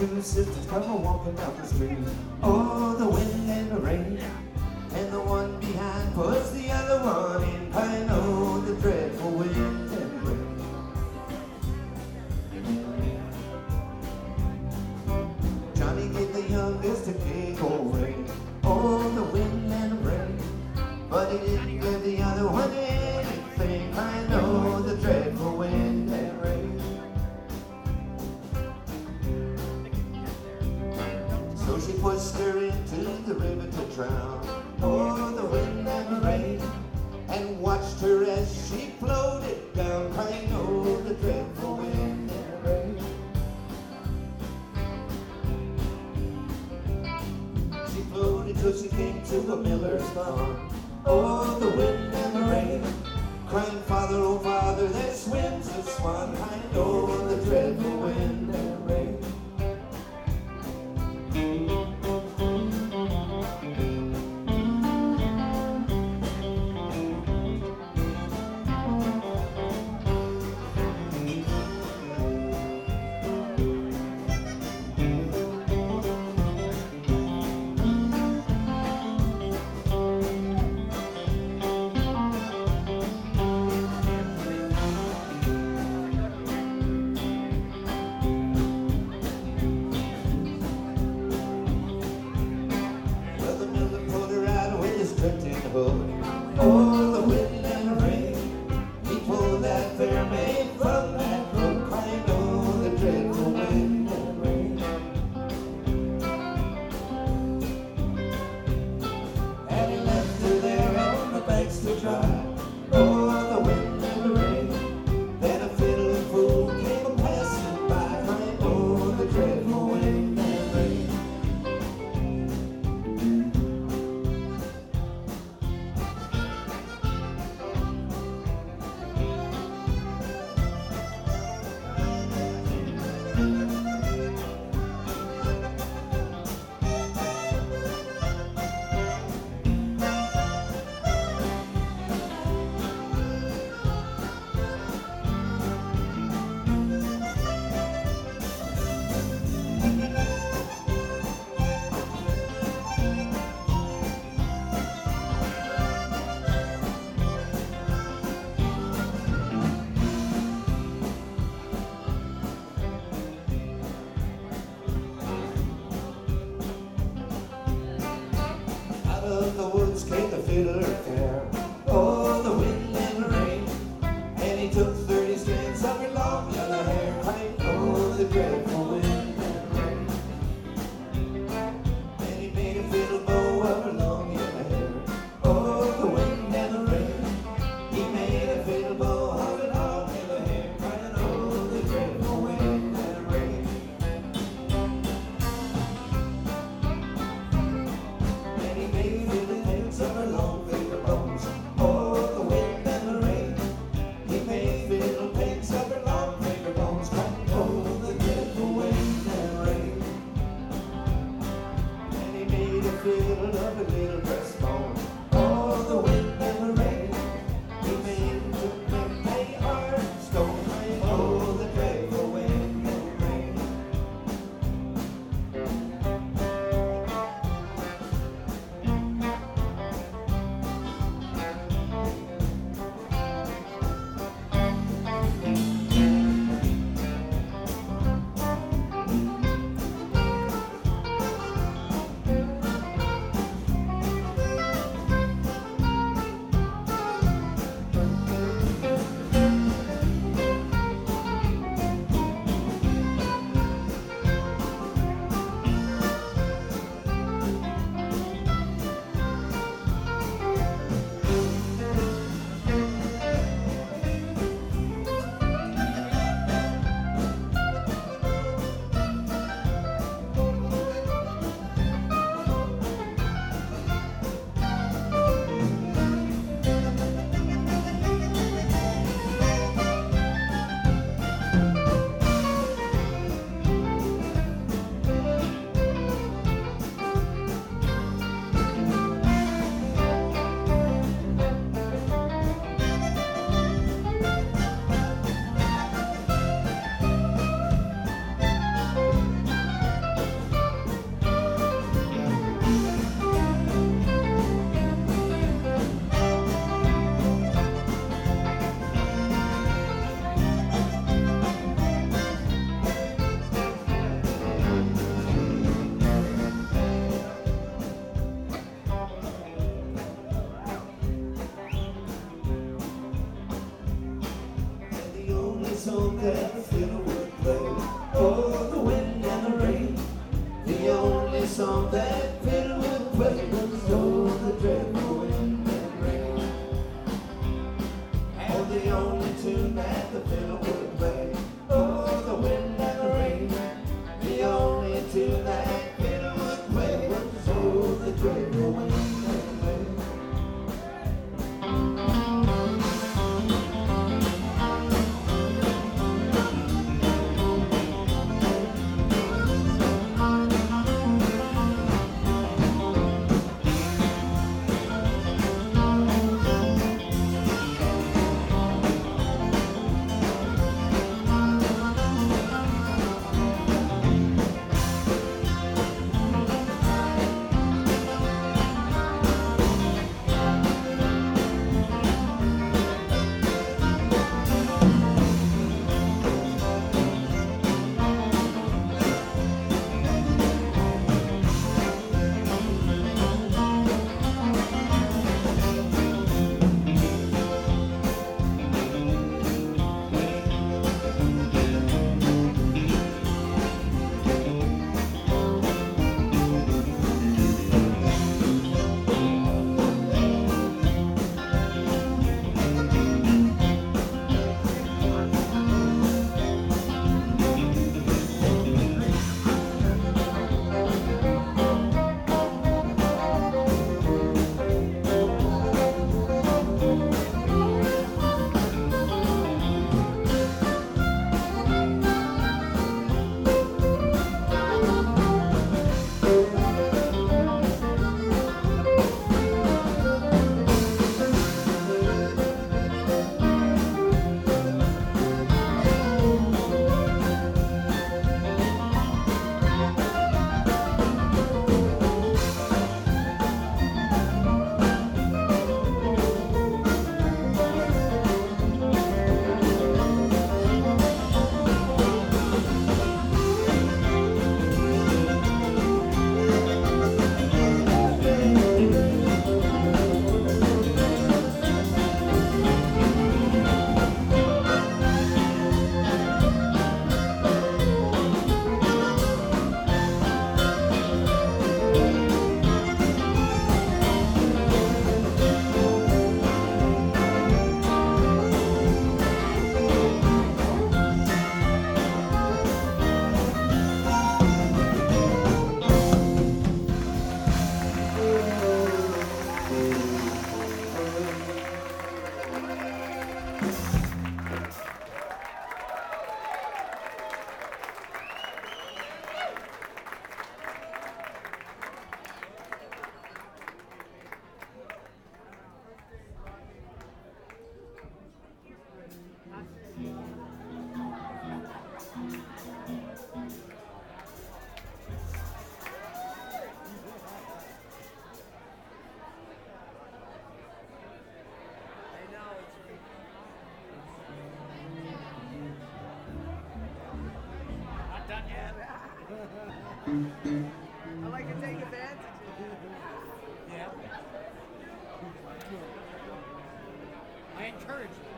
two sisters come a-walking down the street. Oh, the wind and the rain, and the one behind puts the other one in pain. Oh, the dreadful wind and rain. Johnny gave the youngest a cake old ring. Oh, the wind and the rain, but he didn't give the other one anything. I know the dreadful wind and rain. So she pushed her into the river to drown. Oh, the wind and the rain, and watched her as she floated down. I know the dreadful wind and rain. She floated till she came to a miller's farm. Oh, the wind and the rain, crying, Father, oh Father, there swims a swan. I know the dreadful wind and rain. Oh, the wind and the rain, he pulled that fair maid from that brook. I know the dreadful wind and rain. And he left her there on the banks to dry. Oh, the wind and the rain, then a fiddling fool came a-passing by. I know the dreadful wind and rain. Out of the woods came the fiddler fair. Oh, the wind and the rain, and he took 30 strands of her long yellow hair. I know the dreadful wind and rain. And he made a fiddle bow of her long yellow hair. Oh, the wind and the rain, he made a fiddle bow of her long yellow hair. I know the dreadful wind and rain. And he made fiddle picks of her long finger bones. I like to take advantage of that. Yeah. I encourage you.